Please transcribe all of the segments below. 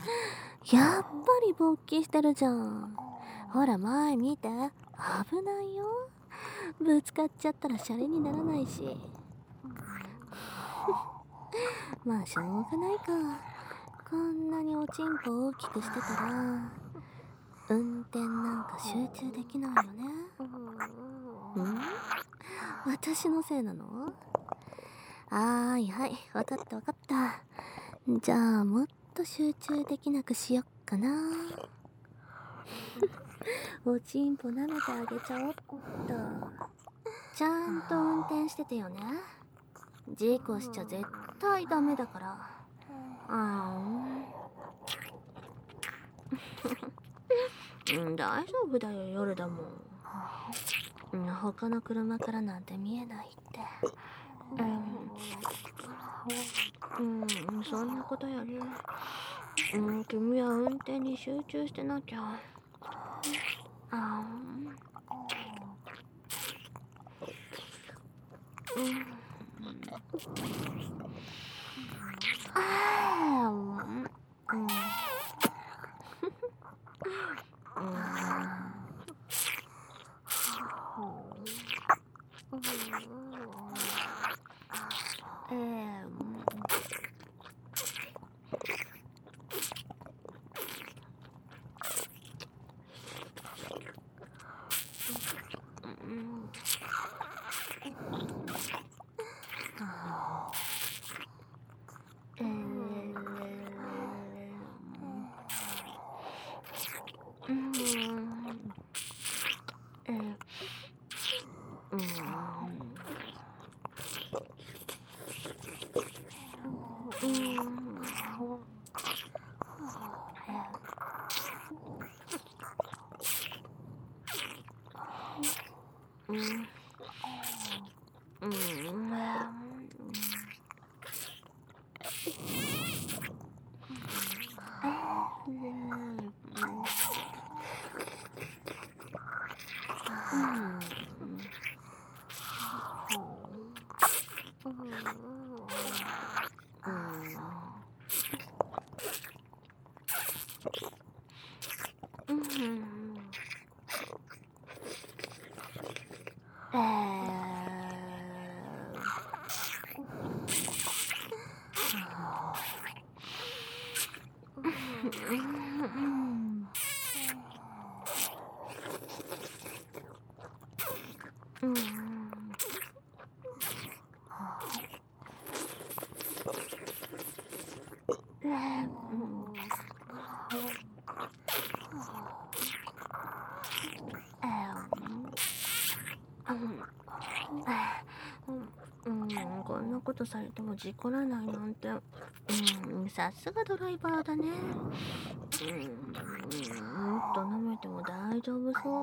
やっぱり勃起してるじゃん。ほら前見て、危ないよ。ぶつかっちゃったらシャレにならないし。まあしょうがないか。こんなにおちんぽ大きくしてたら運転なんか集中できないよね。私のせいなの？はいはい、わかったわかった。じゃあもっと集中できなくしよっかな。おちんぽ舐めてあげちゃおっと。ちゃんと運転しててよね。事故しちゃ絶対ダメだから。大丈夫だよ、夜だもん。他の車からなんて見えないって。そんなことより、君は運転に集中してなきゃ。こんなことされても事故らないなんて、さすがドライバーだね。もっと舐めても大丈夫そう。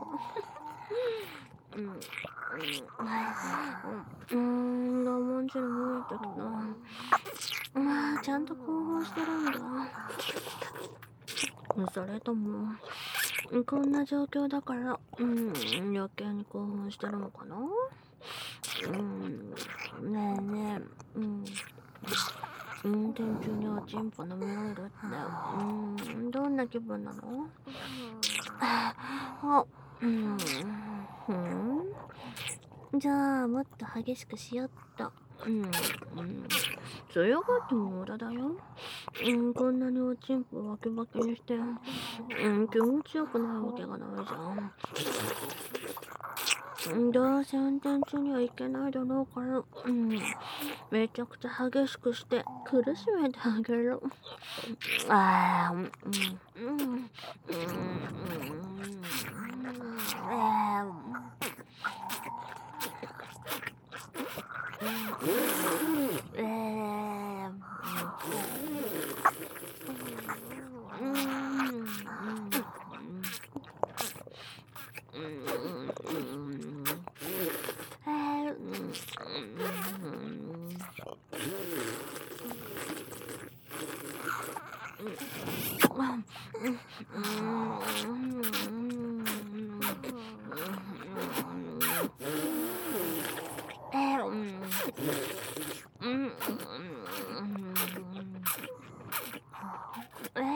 我慢汁漏れたけど、ちゃんと興奮してるんだ。それとも、こんな状況だから、余計に興奮してるのかな。ねえねえ、運転中におちんぽ舐められるって、どんな気分なの？じゃあもっと激しくしよっと。強がっても無駄だよ。こんなにおちんぽバキバキにして、気持ちよくないわけがないじゃん。どうせ運転中にはいけないだろうから、めちゃくちゃ激しくして苦しめてあげる。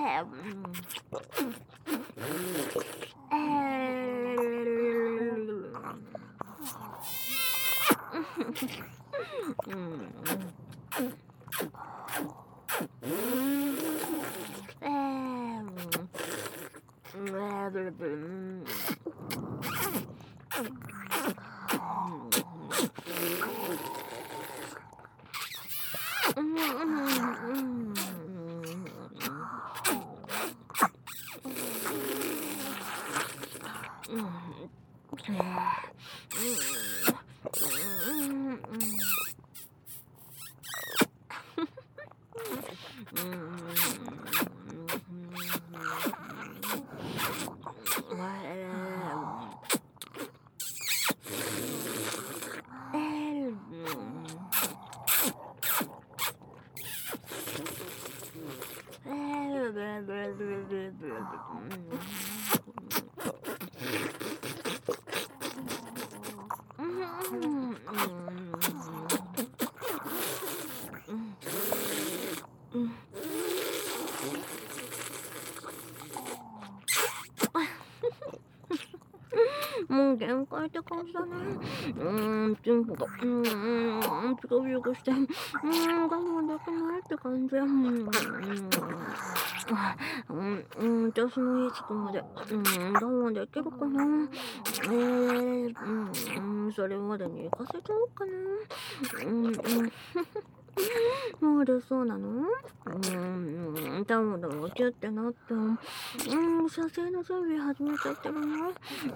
もう限界って感じだね。チンポが、ピコピコして、我慢できないって感じ。私のいいつくまで、我慢できるかな。それまでに行かせちゃおうかな。もう出そうなの？タオルをキュッてなって、射精の準備始めちゃってるの。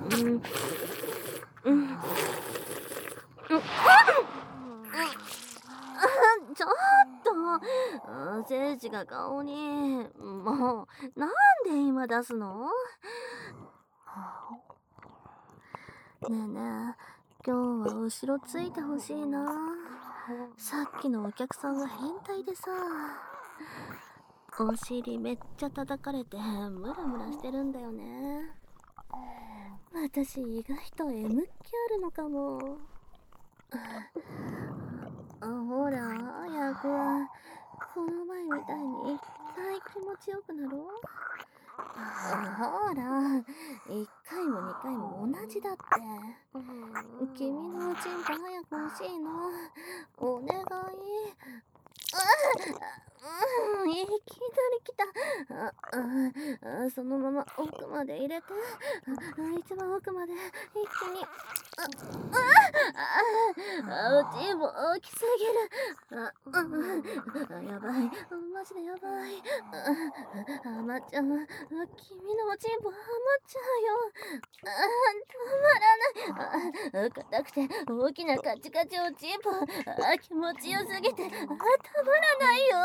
ちょっと、精子が顔に。もう、なんで今出すの？ねえねえ、今日は後ろついてほしいな。さっきのお客さんが変態でさ、お尻めっちゃ叩かれてムラムラしてるんだよね。私意外と M 気あるのかも。ほら、早く。この前みたいに一回気持ちよくなろう。ほら、1回も2回も同じだって。君のおちんぽ早く欲しいの。お願い。いきなり来た。そのまま奥まで入れて。一番奥まで一気に。おちんぽ大きすぎる。やばい、マジでやばい。まっちゃん、君のおちんぽハマっちゃうよ。止まらない。硬くて大きなカチカチおちんぽ。気持ちよすぎてたまらないよ。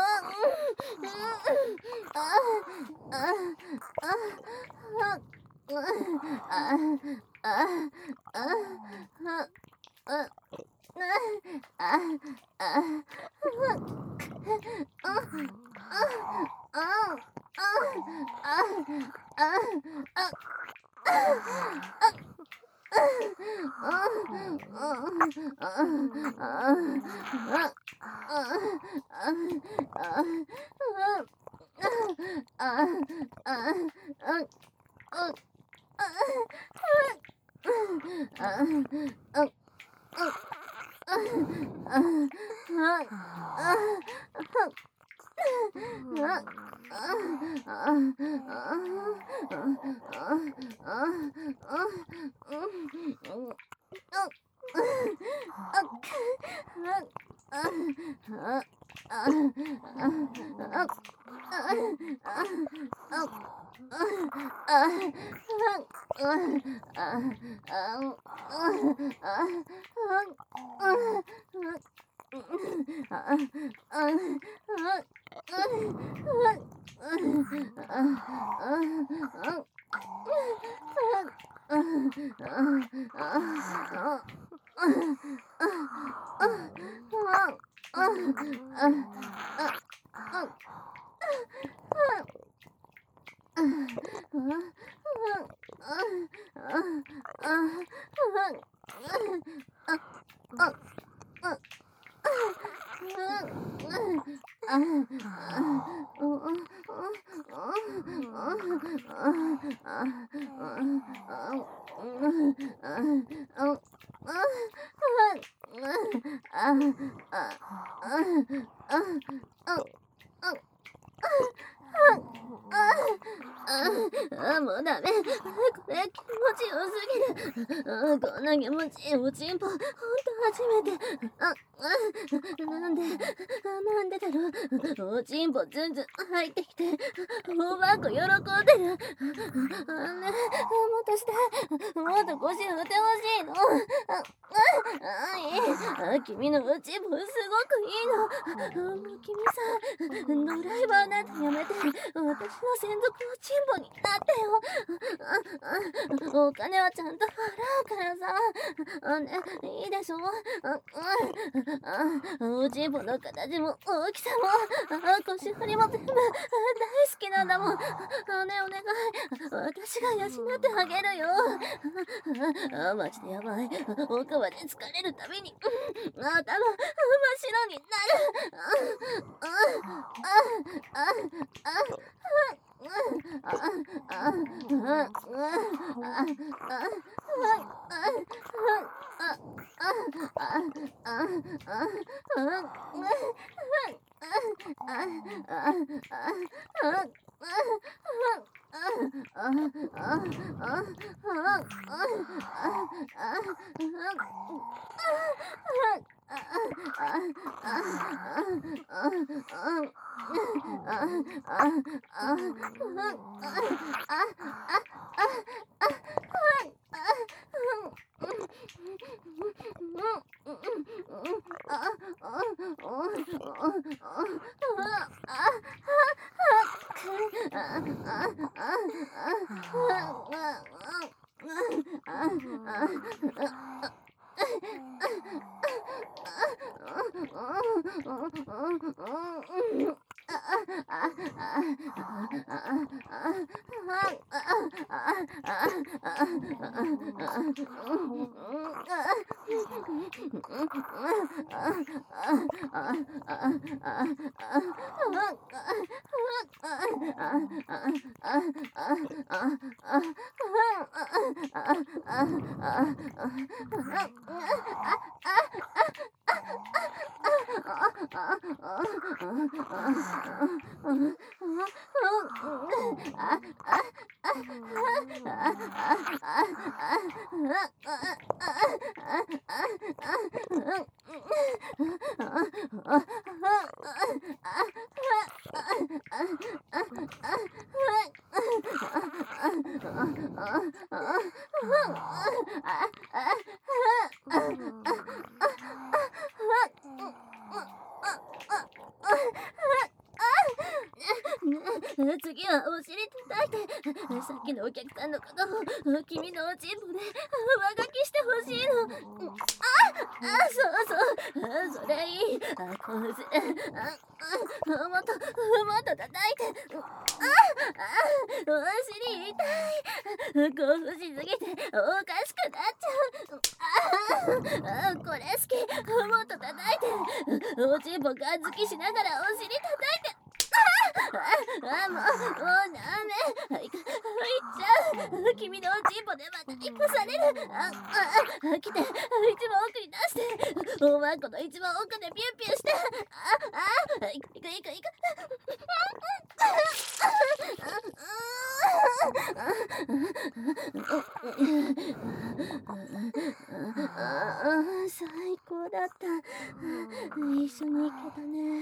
もうダメ。これ気持ちよすぎる。こんな気持ちいいおちんぽ、ほんと初めて。なんでだろう。おちんぽずんずん入ってきて、おばあこ喜んでる。ね、もっとして、もっと腰振ってほしいの。君のおちんぽすごくいいの。もう君さ、ドライバーなんてやめて、私の専属おちんぽになってよ。お金はちゃんと払うからさ。ね、いいでしょ。おちんぽの形も大きさも腰振りも全部大好きなんだもん。ね、お願い。私が養ってあげるよ。マジでやばい。奥まで疲れるたびに頭真っ白になる。次はお尻叩いて、さっきのお客さんのことを君のおちんぽで上書きしてほしいの。そう、それいい。こうする。もっと叩いて。お尻痛い。興奮しすぎておかしくなっちゃう。これ好き。もっと叩いて。おちんぽガン好きしながらお尻叩いて。もうダメ。いっちゃう。君のおちんぽでまた生かされる。来て、一番奥に出して。おまんこの一番奥でピュンピュンして。行く。最高だった。一緒に行けたね。